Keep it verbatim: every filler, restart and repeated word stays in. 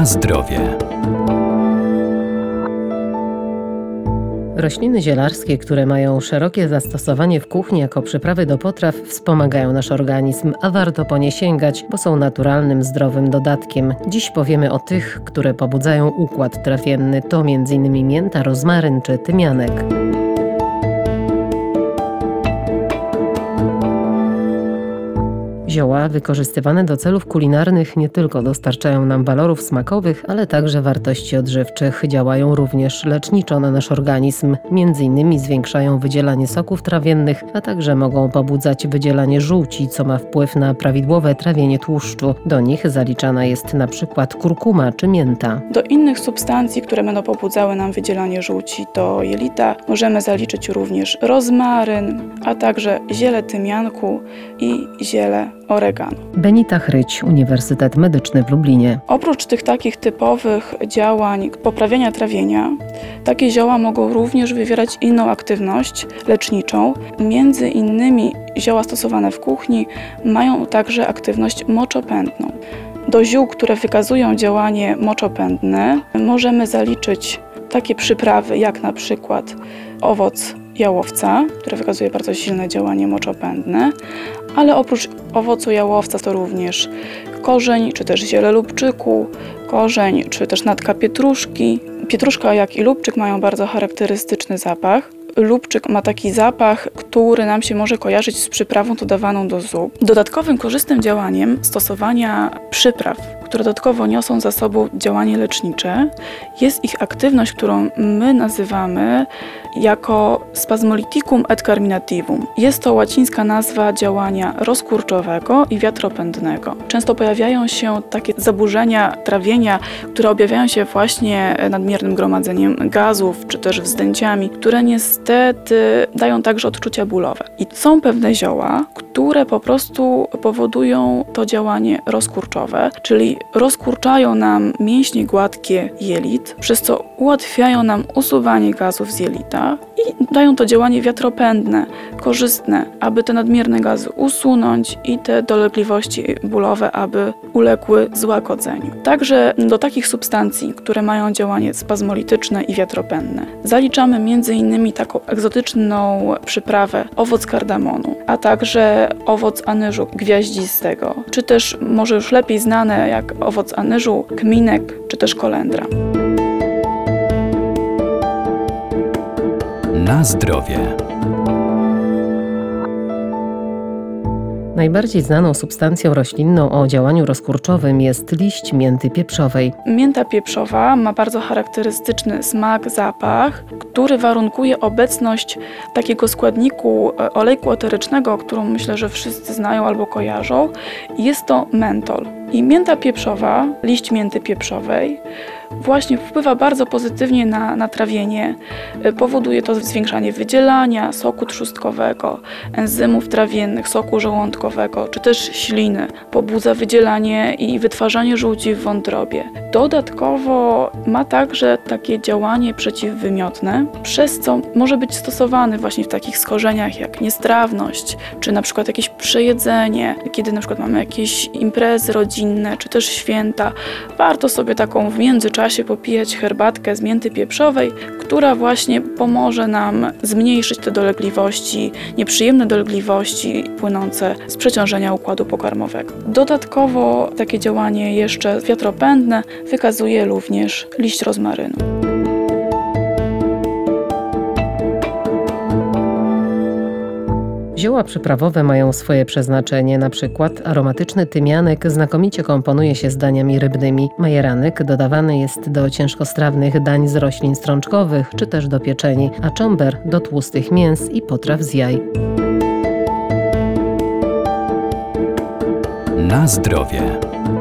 Na zdrowie. Rośliny zielarskie, które mają szerokie zastosowanie w kuchni jako przyprawy do potraw, wspomagają nasz organizm, a warto po nie sięgać, bo są naturalnym, zdrowym dodatkiem. Dziś powiemy o tych, które pobudzają układ trawienny. To między innymi mięta, rozmaryn czy tymianek. Zioła wykorzystywane do celów kulinarnych nie tylko dostarczają nam walorów smakowych, ale także wartości odżywczych. Działają również leczniczo na nasz organizm. Między innymi zwiększają wydzielanie soków trawiennych, a także mogą pobudzać wydzielanie żółci, co ma wpływ na prawidłowe trawienie tłuszczu. Do nich zaliczana jest na przykład kurkuma czy mięta. Do innych substancji, które będą pobudzały nam wydzielanie żółci do jelita, możemy zaliczyć również rozmaryn, a także ziele tymianku i ziele oregano. Benita Chryć, Uniwersytet Medyczny w Lublinie. Oprócz tych takich typowych działań poprawiania trawienia, takie zioła mogą również wywierać inną aktywność leczniczą. Między innymi zioła stosowane w kuchni mają także aktywność moczopędną. Do ziół, które wykazują działanie moczopędne, możemy zaliczyć takie przyprawy jak na przykład owoc jałowca, który wykazuje bardzo silne działanie moczopędne, ale oprócz owocu jałowca to również korzeń, czy też ziele lubczyku, korzeń, czy też natka pietruszki. Pietruszka, jak i lubczyk mają bardzo charakterystyczny zapach. Lubczyk ma taki zapach, który nam się może kojarzyć z przyprawą dodawaną do zup. Dodatkowym korzystnym działaniem stosowania przypraw, które dodatkowo niosą za sobą działanie lecznicze, jest ich aktywność, którą my nazywamy jako spasmolyticum et carminativum. Jest to łacińska nazwa działania rozkurczowego i wiatropędnego. Często pojawiają się takie zaburzenia trawienia, które objawiają się właśnie nadmiernym gromadzeniem gazów, czy też wzdęciami, które niestety dają także odczucia bólowe. I są pewne zioła, które po prostu powodują to działanie rozkurczowe, czyli rozkurczają nam mięśnie gładkie jelit, przez co ułatwiają nam usuwanie gazów z jelita i dają to działanie wiatropędne, korzystne, aby te nadmierne gazy usunąć i te dolegliwości bólowe, aby uległy złagodzeniu. Także do takich substancji, które mają działanie spazmolityczne i wiatropędne, zaliczamy między innymi taką egzotyczną przyprawę owoc kardamonu, a także owoc anyżu gwiaździstego, czy też może już lepiej znane jak owoc anyżu, kminek, czy też kolendra. Na zdrowie. Najbardziej znaną substancją roślinną o działaniu rozkurczowym jest liść mięty pieprzowej. Mięta pieprzowa ma bardzo charakterystyczny smak, zapach, który warunkuje obecność takiego składniku olejku eterycznego, którą myślę, że wszyscy znają albo kojarzą. Jest to mentol. I mięta pieprzowa, liść mięty pieprzowej, właśnie wpływa bardzo pozytywnie na, na trawienie. Powoduje to zwiększanie wydzielania soku trzustkowego, enzymów trawiennych, soku żołądkowego, czy też śliny. Pobudza wydzielanie i wytwarzanie żółci w wątrobie. Dodatkowo ma także takie działanie przeciwwymiotne, przez co może być stosowany właśnie w takich schorzeniach jak niestrawność, czy na przykład jakieś przejedzenie, kiedy na przykład mamy jakieś imprezy rodzinne, czy też święta. Warto sobie taką w międzyczasie popijać herbatkę z mięty pieprzowej, która właśnie pomoże nam zmniejszyć te dolegliwości, nieprzyjemne dolegliwości płynące z przeciążenia układu pokarmowego. Dodatkowo takie działanie jeszcze wiatropędne wykazuje również liść rozmarynu. Zioła przyprawowe mają swoje przeznaczenie, na przykład aromatyczny tymianek znakomicie komponuje się z daniami rybnymi. Majeranek dodawany jest do ciężkostrawnych dań z roślin strączkowych, czy też do pieczeni, a czomber do tłustych mięs i potraw z jaj. Na zdrowie.